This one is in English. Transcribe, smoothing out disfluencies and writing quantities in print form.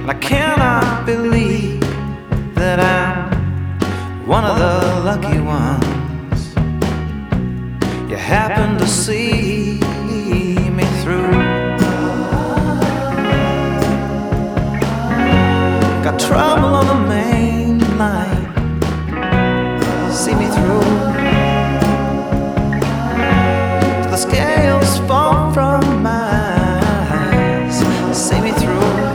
And I cannot believe that I'm one of the lucky ones you happen to see.